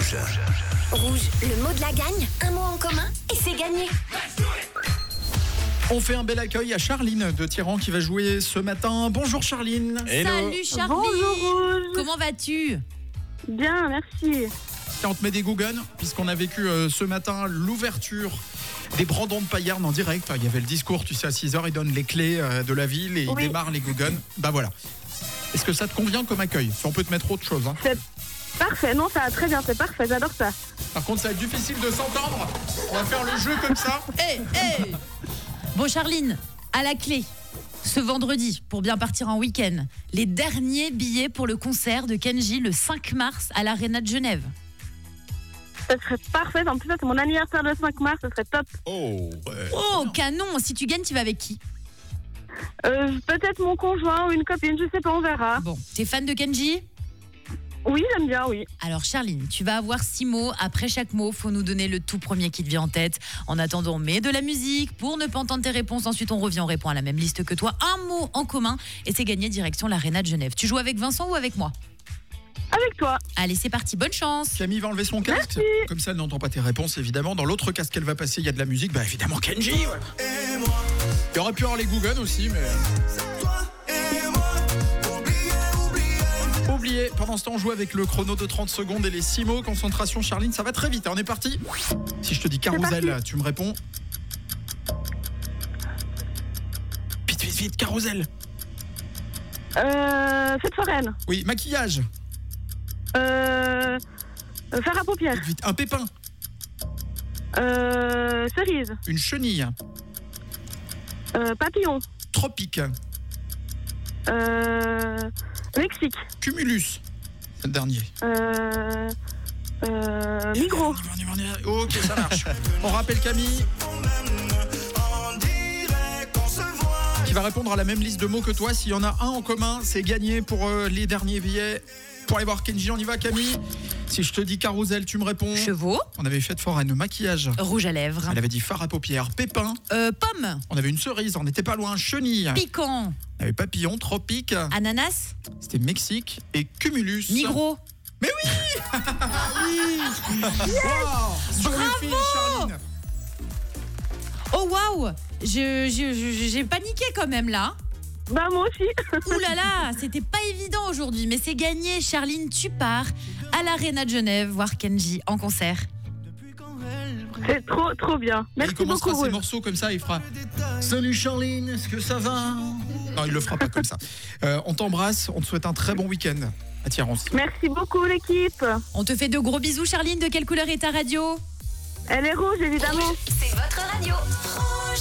Rouge, le mot de la gagne, un mot en commun et c'est gagné. On fait un bel accueil à Charline de Tiran qui va jouer ce matin. Bonjour Charline. Hello. Salut Charline. Bonjour Rouge. Comment vas-tu? Bien, merci. On te met des gougons puisqu'on a vécu ce matin l'ouverture des Brandons de Payerne en direct. Il y avait le discours, tu sais, à 6h, ils donnent les clés de la ville et ils démarrent les gougons. Bah voilà. Est-ce que ça te convient comme accueil? Si on peut te mettre autre chose. C'est parfait, non, ça va très bien, c'est parfait, j'adore ça. Par contre, ça va être difficile de s'entendre. On va faire le jeu comme ça. Hey. Bon Charline, à la clé, ce vendredi, pour bien partir en week-end, les derniers billets pour le concert de Kenji le 5 mars à l'Arena de Genève. Ça serait parfait, en plus c'est mon anniversaire le 5 mars, ça serait top. Oh, Oh, canon. Si tu gagnes, tu vas avec qui? Peut-être mon conjoint ou une copine, je sais pas, on verra. Bon, t'es fan de Kenji? Oui, j'aime bien, oui. Alors Charline, tu vas avoir 6 mots. Après chaque mot, faut nous donner le tout premier qui te vient en tête. En attendant, mets de la musique pour ne pas entendre tes réponses. Ensuite, on revient, on répond à la même liste que toi. Un mot en commun et c'est gagné direction l'Arena de Genève. Tu joues avec Vincent ou avec moi? Avec toi. Allez, c'est parti, bonne chance. Camille va enlever son casque. Merci. Comme ça, elle n'entend pas tes réponses, évidemment. Dans l'autre casque qu'elle va passer, il y a de la musique. Bah évidemment, Kenji. Ouais. Il y aurait pu avoir les gougons aussi, mais... Oubliez. Pendant ce temps, on joue avec le chrono de 30 secondes et les 6 mots. Concentration, Charline, ça va très vite. On est parti. Si je te dis carrousel, tu me réponds. Vite, carrousel. Fête foraine. Oui, maquillage. Faire à paupières. Vite, un pépin. Cerise. Une chenille. Papillon. Tropique. Mexique. Cumulus. C'est le dernier. Migros. On y va. Ok, ça marche. On rappelle Camille. Qui va répondre à la même liste de mots que toi. S'il y en a un en commun, c'est gagné pour les derniers billets. Pour aller voir Kenji, on y va Camille. Si je te dis carrousel, tu me réponds. Chevaux. On avait fête foraine, maquillage. Rouge à lèvres. Elle avait dit fard à paupières. Pépin. Pomme. On avait une cerise, on n'était pas loin. Chenille. Piquant. On avait papillon, tropique. Ananas. C'était Mexique et cumulus. Migros. Mais oui. Wow. Sur le fil, Charline. Oh waouh. J'ai paniqué quand même là. Bah moi aussi. Ouh là là, c'était pas évident aujourd'hui, mais c'est gagné. Charline, tu pars à l'Arena de Genève voir Kenji en concert. C'est trop bien. Merci Il commencera beaucoup ses Rouge. morceaux comme ça, il fera Salut Charline, est-ce que ça va? Non, il le fera pas comme ça. On t'embrasse, on te souhaite un très bon week-end à Thierrens. Merci beaucoup l'équipe. On te fait de gros bisous, Charline. De quelle couleur est ta radio? Elle est rouge évidemment. C'est votre radio.